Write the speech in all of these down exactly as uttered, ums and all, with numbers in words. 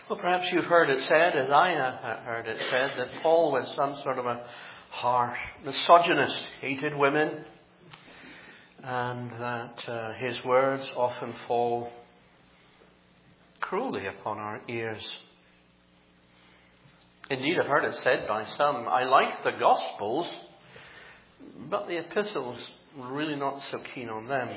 Well, perhaps you've heard it said, as I have heard it said, that Paul was some sort of a harsh misogynist, hated women, and that uh, his words often fall cruelly upon our ears. Indeed, I've heard it said by some, I like the Gospels, but the epistles, really not so keen on them.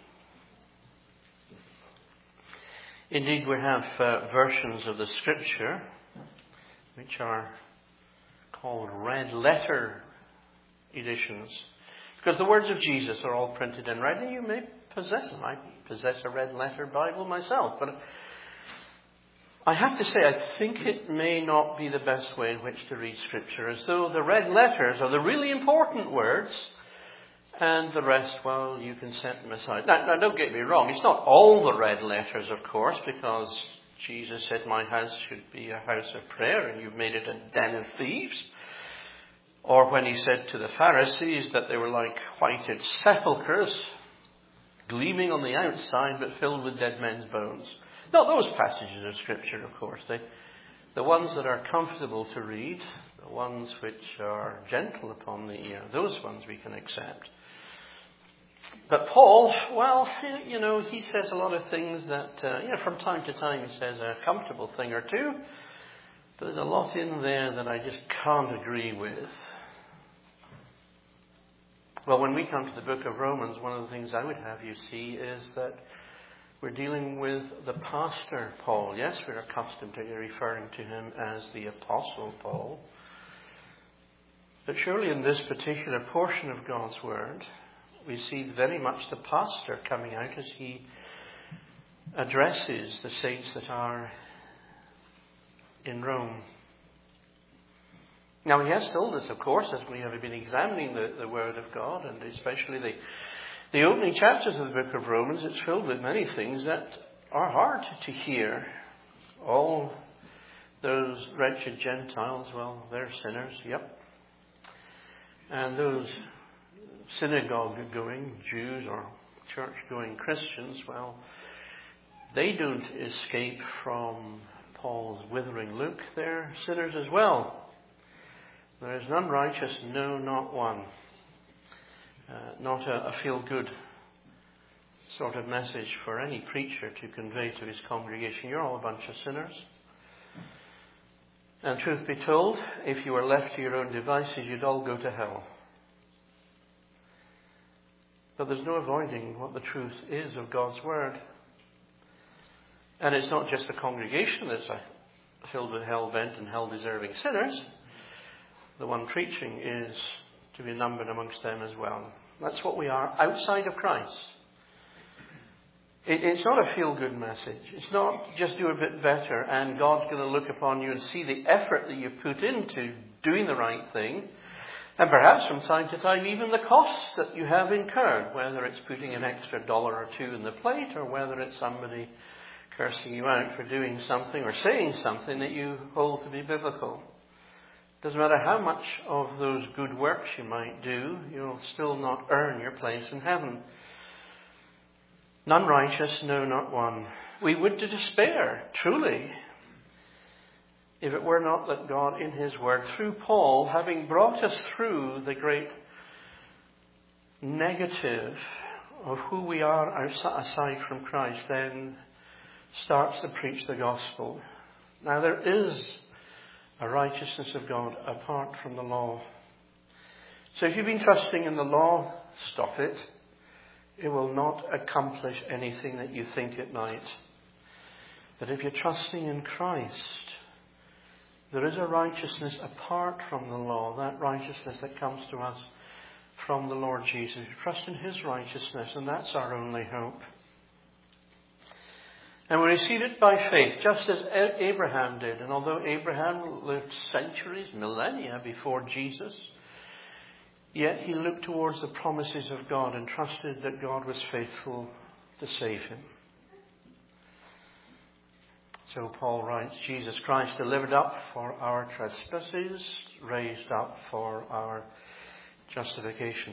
Indeed, we have uh, versions of the Scripture which are called red letter editions, because the words of Jesus are all printed in red, and you may possess them. I possess a red letter Bible myself, but I have to say I think it may not be the best way in which to read Scripture, as though the red letters are the really important words, and the rest, well, you can set them aside. Now, now, don't get me wrong. It's not all the red letters, of course, because Jesus said, my house should be a house of prayer, and you've made it a den of thieves. Or when he said to the Pharisees that they were like whited sepulchres, gleaming on the outside, but filled with dead men's bones. Not those passages of Scripture, of course. They, the ones that are comfortable to read, the ones which are gentle upon the ear, those ones we can accept. But Paul, well, you know, he says a lot of things that, uh, you know, from time to time he says a comfortable thing or two. But there's a lot in there that I just can't agree with. Well, when we come to the book of Romans, one of the things I would have you see is that we're dealing with the pastor Paul. Yes, we're accustomed to referring to him as the Apostle Paul. But surely in this particular portion of God's Word, we see very much the pastor coming out as he addresses the saints that are in Rome. Now, he has told us, of course, as we have been examining the, the Word of God, and especially the, the opening chapters of the book of Romans, it's filled with many things that are hard to hear. All those wretched Gentiles, well, they're sinners, yep. And those synagogue-going Jews or church-going Christians, well, they don't escape from Paul's withering look. They're sinners as well. There is none righteous, no, not one. Uh, not a, a feel-good sort of message for any preacher to convey to his congregation. You're all a bunch of sinners. And truth be told, if you were left to your own devices, you'd all go to hell. But there's no avoiding what the truth is of God's Word. And it's not just the congregation that's filled with hell-bent and hell-deserving sinners. The one preaching is to be numbered amongst them as well. That's what we are outside of Christ. It, it's not a feel-good message. It's not just do a bit better and God's going to look upon you and see the effort that you put into doing the right thing. And perhaps from time to time even the costs that you have incurred, whether it's putting an extra dollar or two in the plate or whether it's somebody cursing you out for doing something or saying something that you hold to be biblical. Doesn't matter how much of those good works you might do, you'll still not earn your place in heaven. None righteous, no, not one. We would to despair, truly, if it were not that God in his word, through Paul, having brought us through the great negative of who we are aside from Christ, then starts to preach the gospel. Now there is a righteousness of God apart from the law. So if you've been trusting in the law, stop it. It will not accomplish anything that you think it might. But if you're trusting in Christ, there is a righteousness apart from the law, that righteousness that comes to us from the Lord Jesus. We trust in his righteousness, and that's our only hope. And we receive it by faith, just as Abraham did. And although Abraham lived centuries, millennia before Jesus, yet he looked towards the promises of God and trusted that God was faithful to save him. So Paul writes, Jesus Christ delivered up for our trespasses, raised up for our justification.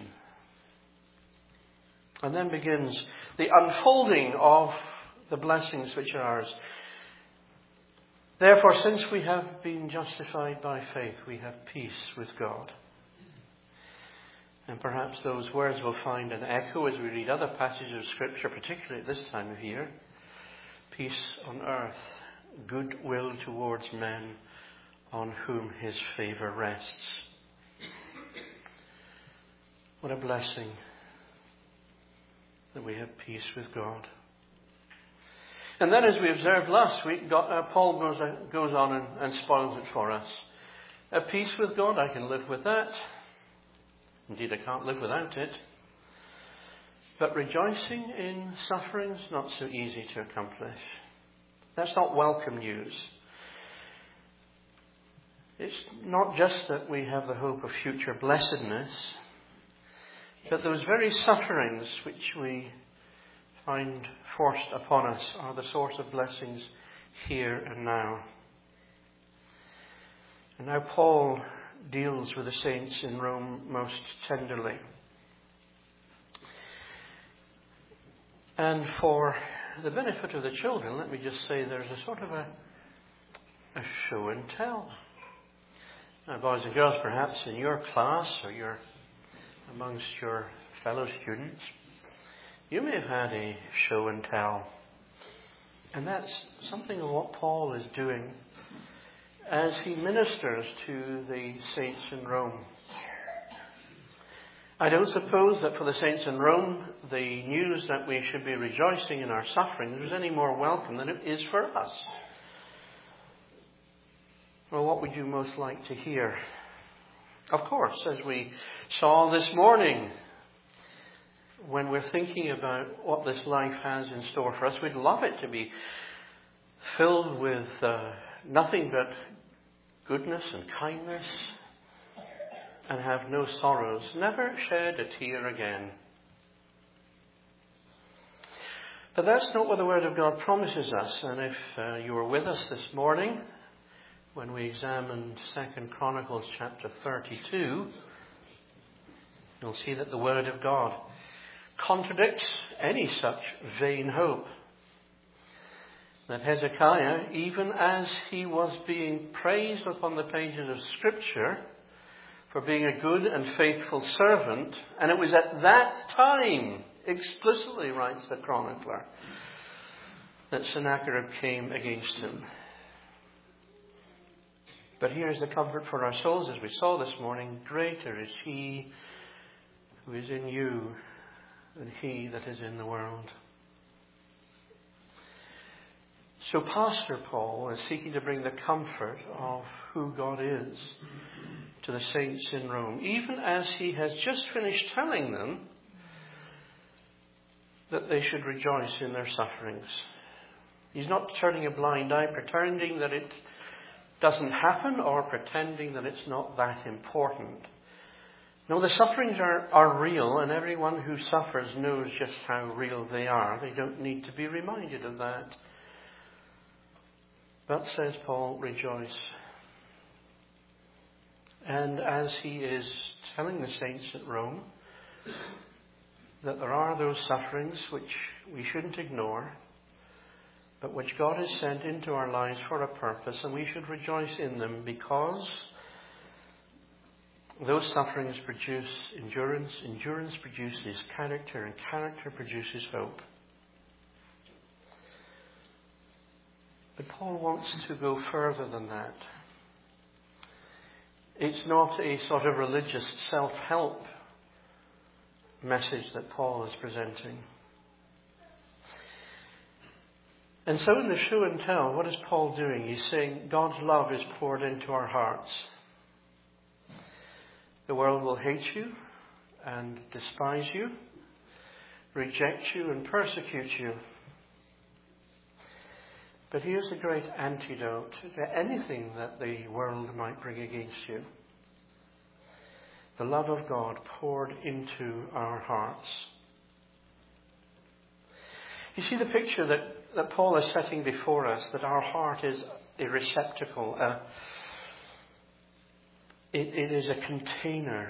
And then begins the unfolding of the blessings which are ours. Therefore, since we have been justified by faith, we have peace with God. And perhaps those words will find an echo as we read other passages of Scripture, particularly at this time of year. Peace on earth, goodwill towards men on whom his favour rests. What a blessing that we have peace with God. And then, as we observed last week, God, uh, Paul goes, uh, goes on and, and spoils it for us. A peace with God, I can live with that. Indeed, I can't live without it. But rejoicing in sufferings, not so easy to accomplish. That's not welcome news. It's not just that we have the hope of future blessedness, but those very sufferings which we find forced upon us are the source of blessings here and now. And now Paul deals with the saints in Rome most tenderly. And for the benefit of the children, let me just say there's a sort of a, a show and tell. Now, boys and girls, perhaps in your class or your amongst your fellow students, you may have had a show and tell. And that's something of what Paul is doing as he ministers to the saints in Rome. I don't suppose that for the saints in Rome, the news that we should be rejoicing in our sufferings is any more welcome than it is for us. Well, what would you most like to hear? Of course, as we saw this morning, when we're thinking about what this life has in store for us, we'd love it to be filled with uh, nothing but goodness and kindness and have no sorrows. Never shed a tear again. But that's not what the Word of God promises us. And if uh, you were with us this morning when we examined Second Chronicles chapter thirty-two, you'll see that the Word of God contradicts any such vain hope. That Hezekiah, even as he was being praised upon the pages of Scripture for being a good and faithful servant, and it was at that time, explicitly writes the chronicler, that Sennacherib came against him. But here's the comfort for our souls, as we saw this morning: greater is he who is in you than he that is in the world. So Pastor Paul is seeking to bring the comfort of who God is to the saints in Rome, even as he has just finished telling them that they should rejoice in their sufferings. He's not turning a blind eye, pretending that it doesn't happen or pretending that it's not that important. No, the sufferings are, are real, and everyone who suffers knows just how real they are. They don't need to be reminded of that. But, says Paul, rejoice. And as he is telling the saints at Rome that there are those sufferings which we shouldn't ignore, but which God has sent into our lives for a purpose, and we should rejoice in them because those sufferings produce endurance, endurance produces character, and character produces hope. But Paul wants to go further than that. It's not a sort of religious self-help message that Paul is presenting. And so in the show and tell, what is Paul doing? He's saying God's love is poured into our hearts. The world will hate you and despise you, reject you and persecute you. But here's the great antidote to anything that the world might bring against you. The love of God poured into our hearts. You see the picture that, that Paul is setting before us, that our heart is a receptacle. Uh, it, it is a container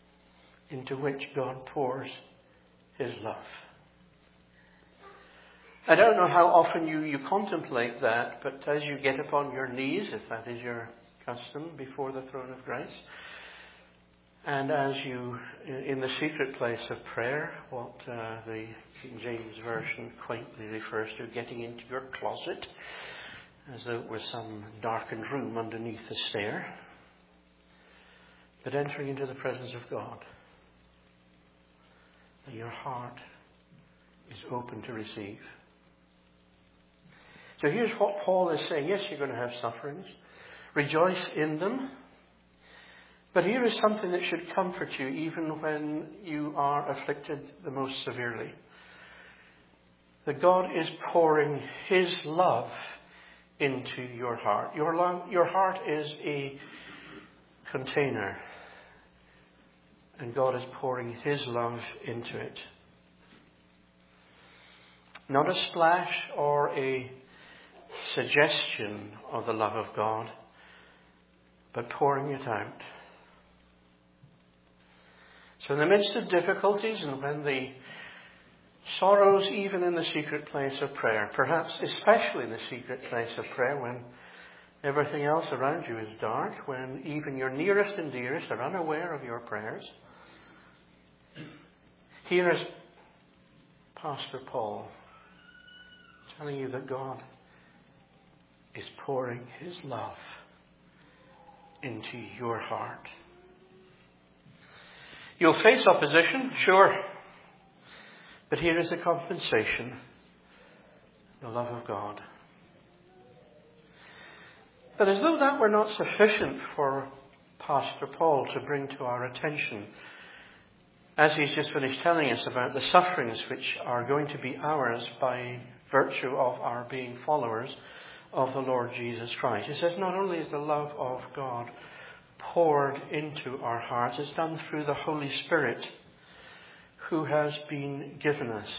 into which God pours his love. I don't know how often you, you contemplate that, but as you get upon your knees, if that is your custom, before the throne of grace, and as you, in the secret place of prayer, what uh, the King James Version quaintly refers to, getting into your closet, as though it were some darkened room underneath the stair, but entering into the presence of God, that your heart is open to receive. So here's what Paul is saying. Yes, you're going to have sufferings. Rejoice in them. But here is something that should comfort you even when you are afflicted the most severely. That God is pouring His love into your heart. Your, love, your heart is a container. And God is pouring His love into it. Not a splash or a suggestion of the love of God, but pouring it out. So in the midst of difficulties, and when the sorrows, even in the secret place of prayer, perhaps especially in the secret place of prayer, when everything else around you is dark, when even your nearest and dearest are unaware of your prayers, here is Pastor Paul telling you that God is pouring His love into your heart. You'll face opposition, sure. But here is the compensation, the love of God. But as though that were not sufficient for Pastor Paul to bring to our attention, as he's just finished telling us about the sufferings which are going to be ours by virtue of our being followers of the Lord Jesus Christ. He says not only is the love of God poured into our hearts, it's done through the Holy Spirit who has been given us.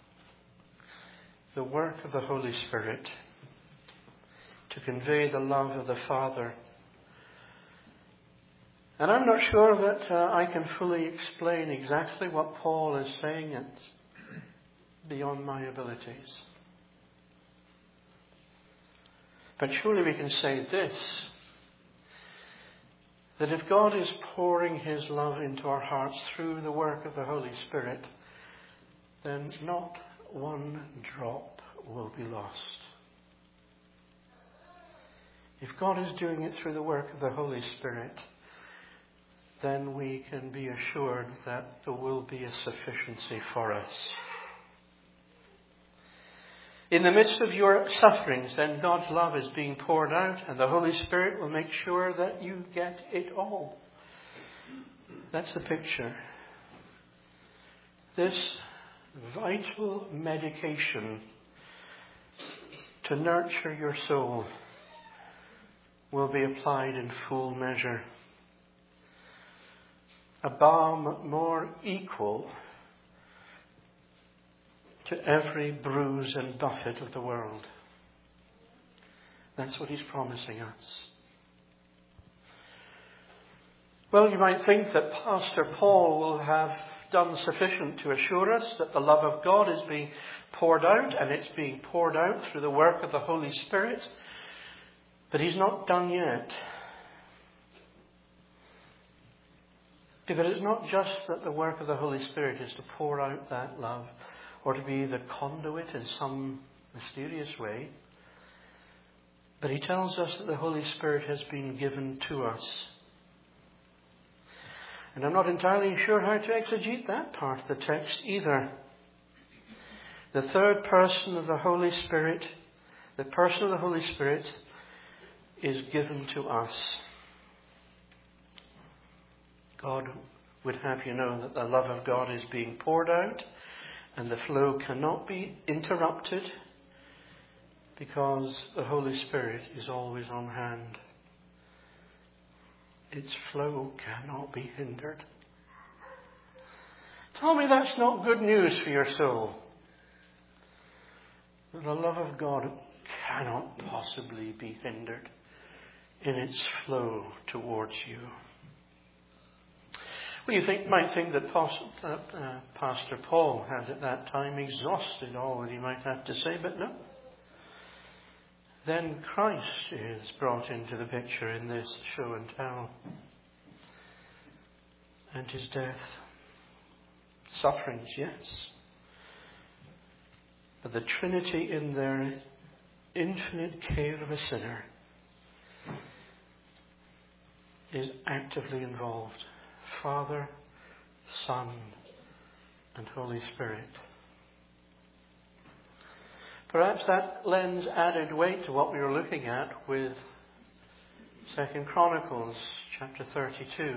The work of the Holy Spirit to convey the love of the Father. And I'm not sure that uh, I can fully explain exactly what Paul is saying. It's beyond my abilities. But surely we can say this, that if God is pouring His love into our hearts through the work of the Holy Spirit, then not one drop will be lost. If God is doing it through the work of the Holy Spirit, then we can be assured that there will be a sufficiency for us. In the midst of your sufferings, then God's love is being poured out, and the Holy Spirit will make sure that you get it all. That's the picture. This vital medication to nurture your soul will be applied in full measure. A balm more equal to every bruise and buffet of the world. That's what He's promising us. Well, you might think that Pastor Paul will have done sufficient to assure us that the love of God is being poured out, and it's being poured out through the work of the Holy Spirit. But he's not done yet. But it's not just that the work of the Holy Spirit is to pour out that love, or to be the conduit in some mysterious way. But he tells us that the Holy Spirit has been given to us. And I'm not entirely sure how to exegete that part of the text either. The third person of the Holy Spirit, the person of the Holy Spirit, is given to us. God would have you know that the love of God is being poured out, and the flow cannot be interrupted because the Holy Spirit is always on hand. Its flow cannot be hindered. Tell me that's not good news for your soul. That the love of God cannot possibly be hindered in its flow towards you. Well, you think, might think that Pos- uh, uh, Pastor Paul has at that time exhausted all that he might have to say, but no. Then Christ is brought into the picture in this show and tell. And his death. Sufferings, yes. But the Trinity in their infinite care of a sinner is actively involved. Father, Son, and Holy Spirit. Perhaps that lends added weight to what we were looking at with Second Chronicles chapter thirty-two.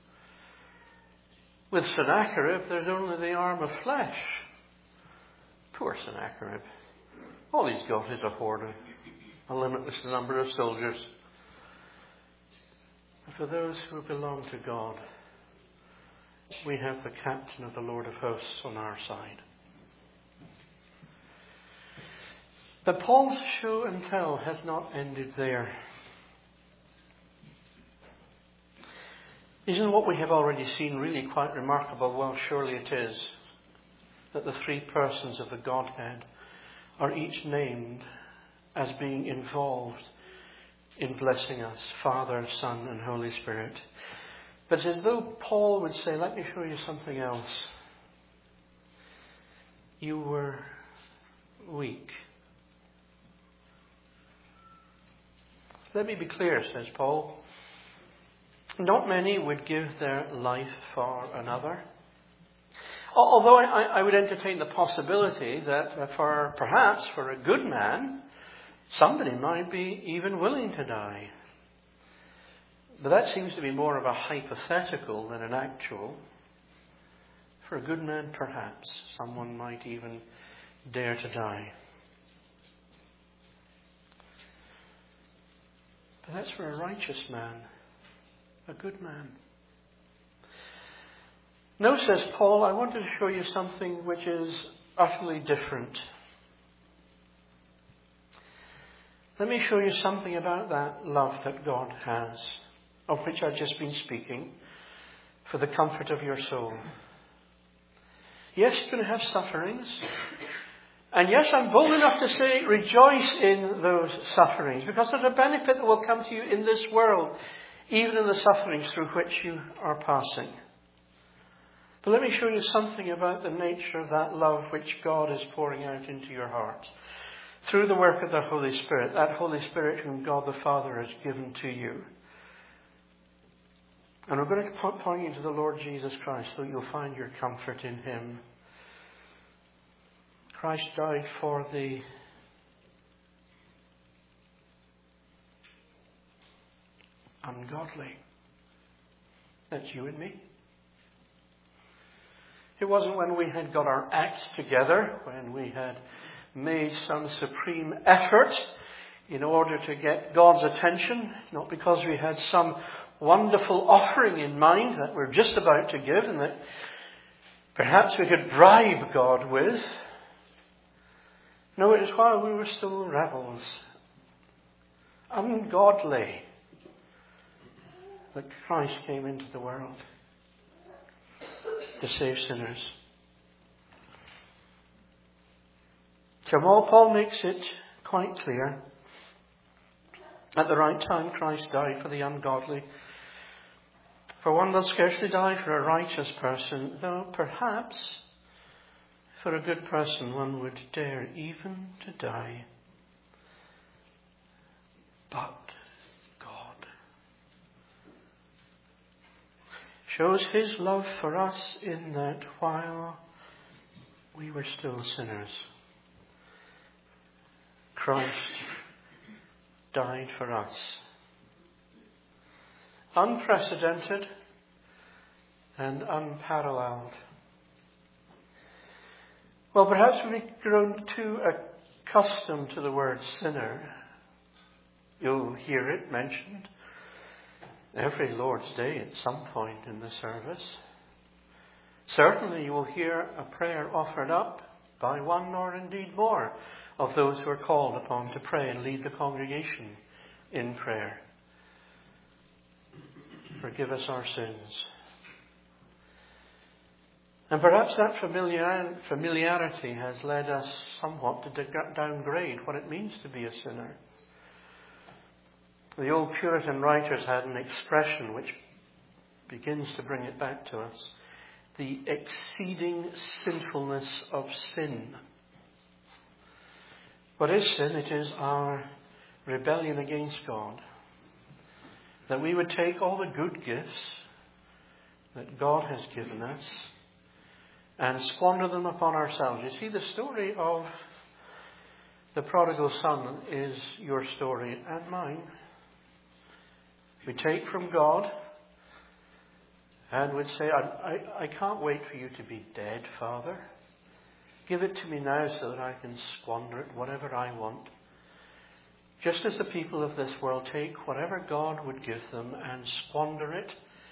With Sennacherib, there's only the arm of flesh. Poor Sennacherib. All he's got is a horde of a limitless number of soldiers. But for those who belong to God, we have the captain of the Lord of hosts on our side. But Paul's show and tell has not ended there. Isn't what we have already seen really quite remarkable? Well, surely it is, that the three persons of the Godhead are each named as being involved in blessing us, Father, Son, and Holy Spirit. But it's as though Paul would say, let me show you something else. You were weak. Let me be clear, says Paul. Not many would give their life for another. Although I, I would entertain the possibility that for perhaps for a good man, somebody might be even willing to die. But that seems to be more of a hypothetical than an actual. For a good man, perhaps, someone might even dare to die. But that's for a righteous man, a good man. No, says Paul, I wanted to show you something which is utterly different. Let me show you something about that love that God has, of which I've just been speaking, for the comfort of your soul. Yes, you're going to have sufferings. And yes, I'm bold enough to say, rejoice in those sufferings, because there's a benefit that will come to you in this world, even in the sufferings through which you are passing. But let me show you something about the nature of that love which God is pouring out into your heart through the work of the Holy Spirit, that Holy Spirit whom God the Father has given to you. And we're going to point you to the Lord Jesus Christ so you'll find your comfort in him. Christ died for the ungodly. That's you and me. It wasn't when we had got our act together, when we had made some supreme effort in order to get God's attention, not because we had some wonderful offering in mind that we're just about to give and that perhaps we could bribe God with. No, it was while we were still rebels, ungodly, that Christ came into the world to save sinners. So Paul makes it quite clear. At the right time, Christ died for the ungodly. For one will scarcely die for a righteous person, though perhaps for a good person one would dare even to die. But God shows his love for us in that while we were still sinners, Christ died for us. Unprecedented and unparalleled. Well, perhaps we've grown too accustomed to the word sinner. You'll hear it mentioned every Lord's Day at some point in the service. Certainly you will hear a prayer offered up by one or indeed more of those who are called upon to pray and lead the congregation in prayer. Forgive us our sins. And perhaps that familiar, familiarity has led us somewhat to downgrade what it means to be a sinner. The old Puritan writers had an expression which begins to bring it back to us. The exceeding sinfulness of sin. What is sin? It is our rebellion against God. That we would take all the good gifts that God has given us and squander them upon ourselves. You see, the story of the prodigal son is your story and mine. We take from God and would say, I, I, I can't wait for you to be dead, Father. Give it to me now so that I can squander it, whatever I want. Just as the people of this world take whatever God would give them and squander it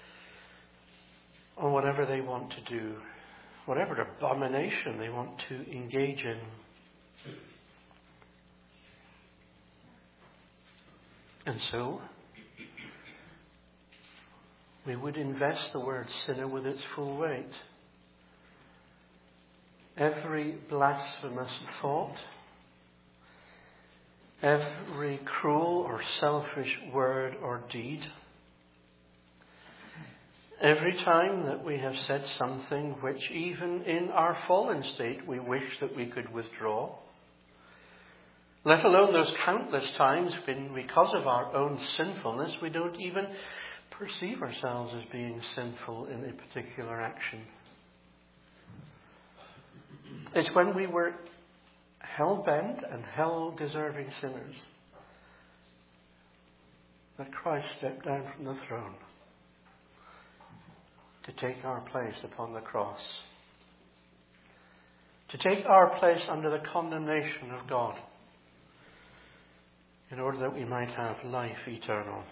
on whatever they want to do, whatever abomination they want to engage in. And so, we would invest the word sinner with its full weight. Every blasphemous thought, every cruel or selfish word or deed, every time that we have said something which even in our fallen state we wish that we could withdraw, let alone those countless times when because of our own sinfulness we don't even perceive ourselves as being sinful in a particular action. It's when we were hell-bent and hell-deserving sinners that Christ stepped down from the throne to take our place upon the cross, to take our place under the condemnation of God, in order that we might have life eternal.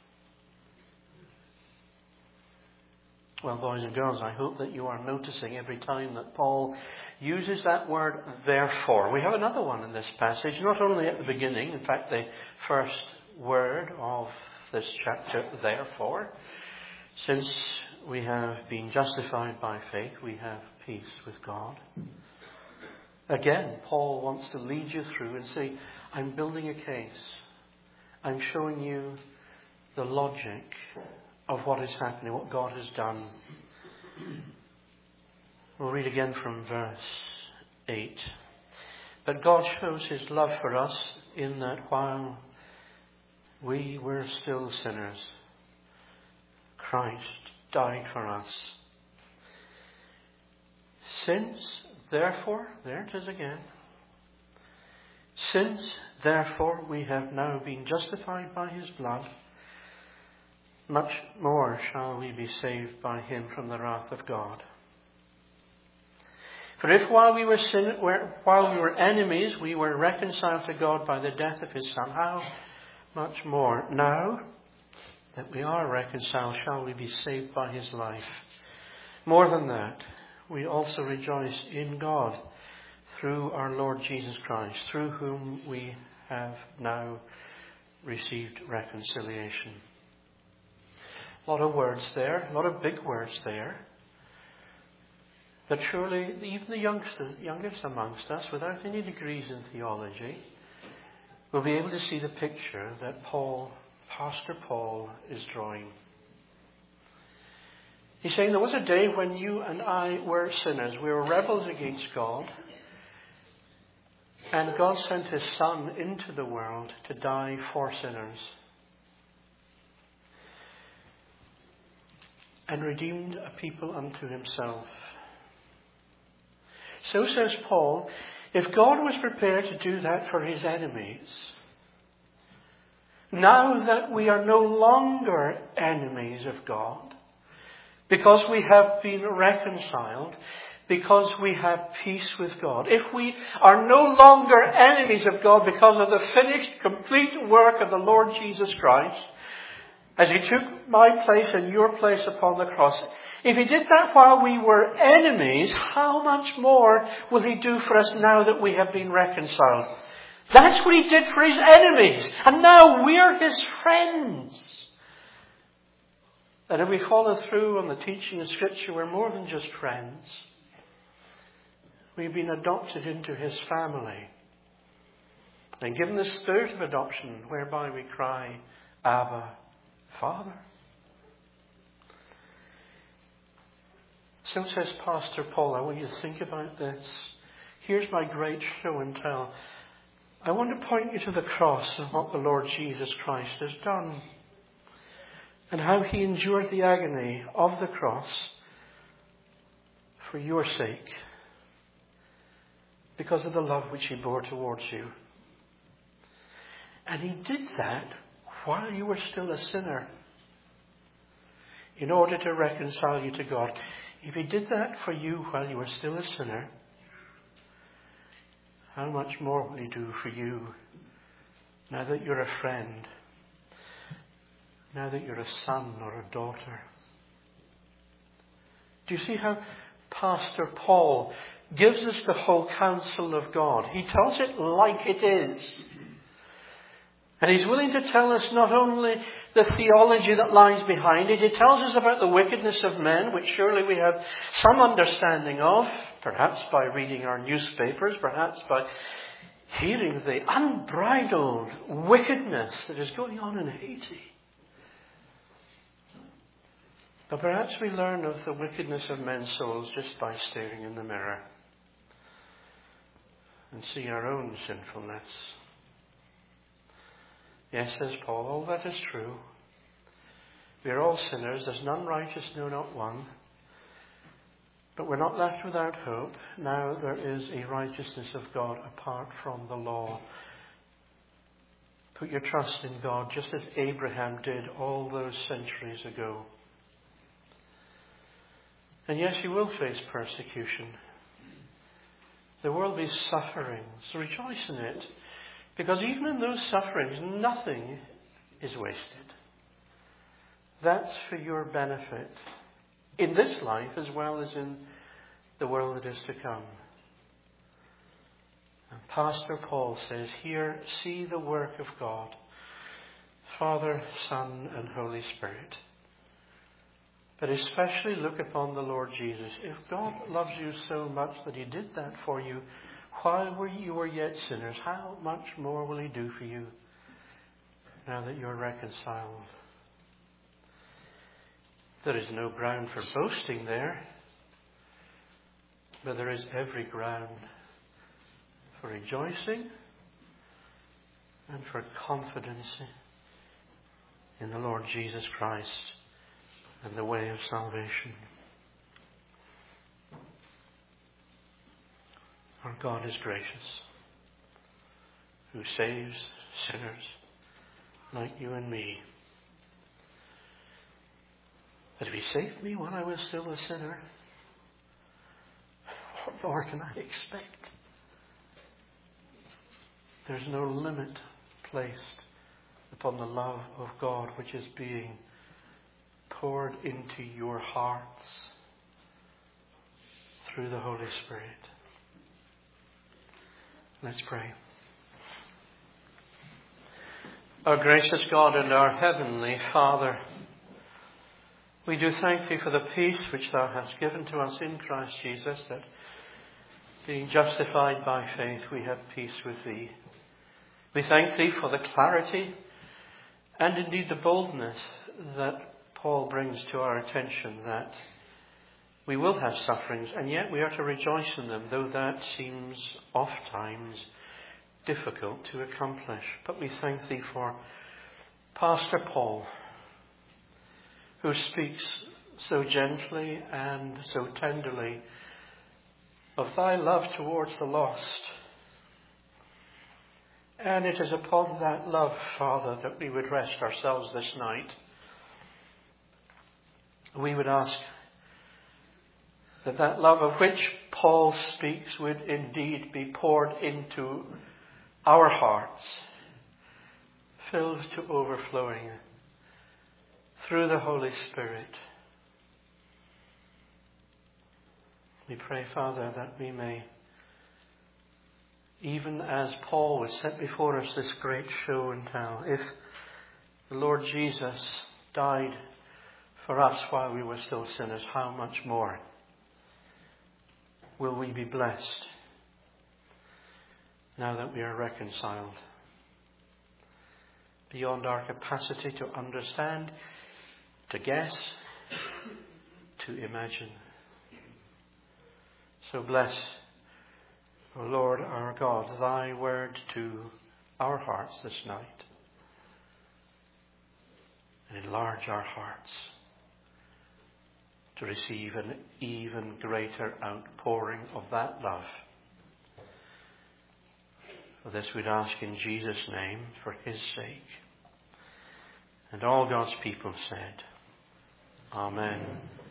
Well, boys and girls, I hope that you are noticing every time that Paul uses that word therefore. We have another one in this passage, not only at the beginning, in fact the first word of this chapter, therefore. Since we have been justified by faith, we have peace with God. Again, Paul wants to lead you through and say, I'm building a case. I'm showing you the logic of what is happening, what God has done. We'll read again from verse eight. But God shows his love for us in that while we were still sinners, Christ died for us. Since, therefore, there it is again. Since, therefore, we have now been justified by his blood, much more shall we be saved by him from the wrath of God. For if while we were sin, while we were enemies, we were reconciled to God by the death of his Son, how much more now that we are reconciled shall we be saved by his life? More than that, we also rejoice in God through our Lord Jesus Christ, through whom we have now received reconciliation. A lot of words there, a lot of big words there. But surely even the youngsters, youngest amongst us, without any degrees in theology, will be able to see the picture that Paul, Pastor Paul, is drawing. He's saying there was a day when you and I were sinners. We were rebels against God. And God sent his Son into the world to die for sinners. And redeemed a people unto himself. So says Paul, if God was prepared to do that for his enemies, now that we are no longer enemies of God, because we have been reconciled, because we have peace with God, if we are no longer enemies of God because of the finished, complete work of the Lord Jesus Christ, as he took my place and your place upon the cross, if he did that while we were enemies, how much more will he do for us now that we have been reconciled? That's what he did for his enemies. And now we're his friends. And if we follow through on the teaching of Scripture, we're more than just friends. We've been adopted into his family and given the spirit of adoption whereby we cry, Abba, Father. So says Pastor Paul, I want you to think about this. Here's my great show and tell. I want to point you to the cross and what the Lord Jesus Christ has done, and how he endured the agony of the cross for your sake, because of the love which he bore towards you. And he did that while you were still a sinner, in order to reconcile you to God. If he did that for you while you were still a sinner, how much more will he do for you now that you're a friend, now that you're a son or a daughter? Do you see how Pastor Paul gives us the whole counsel of God? He tells it like it is. And he's willing to tell us not only the theology that lies behind it, he tells us about the wickedness of men, which surely we have some understanding of, perhaps by reading our newspapers, perhaps by hearing the unbridled wickedness that is going on in Haiti. But perhaps we learn of the wickedness of men's souls just by staring in the mirror and see our own sinfulness. Yes, says Paul, all that is true. We are all sinners. There's none righteous, no, not one. But we're not left without hope. Now there is a righteousness of God apart from the law. Put your trust in God, just as Abraham did all those centuries ago. And yes, you will face persecution. There will be sufferings. So rejoice in it. Because even in those sufferings, nothing is wasted. That's for your benefit, in this life as well as in the world that is to come. And Pastor Paul says, here, see the work of God, Father, Son, and Holy Spirit. But especially look upon the Lord Jesus. If God loves you so much that he did that for you, while you were yet sinners, how much more will he do for you now that you're reconciled? There is no ground for boasting there, but there is every ground for rejoicing and for confidence in the Lord Jesus Christ and the way of salvation. Our God is gracious, who saves sinners like you and me. But if he saved me when I was still a sinner, what more can I expect? There's no limit placed upon the love of God which is being poured into your hearts through the Holy Spirit. Let's pray. Our gracious God and our heavenly Father, we do thank thee for the peace which thou hast given to us in Christ Jesus, that being justified by faith we have peace with thee. We thank thee for the clarity and indeed the boldness that Paul brings to our attention, that we will have sufferings, and yet we are to rejoice in them, though that seems oft times difficult to accomplish. But we thank thee for Pastor Paul, who speaks so gently and so tenderly of thy love towards the lost. And it is upon that love, Father, that we would rest ourselves this night. We would ask that that love of which Paul speaks would indeed be poured into our hearts, filled to overflowing through the Holy Spirit. We pray, Father, that we may, even as Paul was set before us this great show and tell, if the Lord Jesus died for us while we were still sinners, how much more will we be blessed now that we are reconciled beyond our capacity to understand, to guess, to imagine. So bless, O Lord our God, thy word to our hearts this night, and enlarge our hearts to receive an even greater outpouring of that love. For this we'd ask in Jesus' name, for his sake. And all God's people said, Amen.